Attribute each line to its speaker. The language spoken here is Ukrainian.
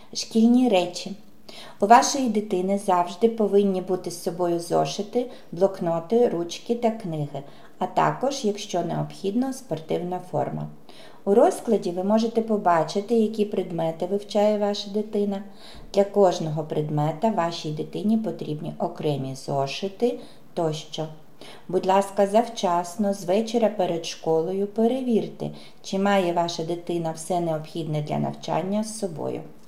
Speaker 1: Шкільні речі. У вашої дитини завжди повинні бути з собою зошити, блокноти, ручки та книги, а також, якщо необхідно, спортивна форма. У розкладі ви можете побачити, які предмети вивчає ваша дитина. Для кожного предмета вашій дитині потрібні окремі зошити тощо. Будь ласка, завчасно, з вечора перед школою перевірте, чи має ваша дитина все необхідне для навчання з собою.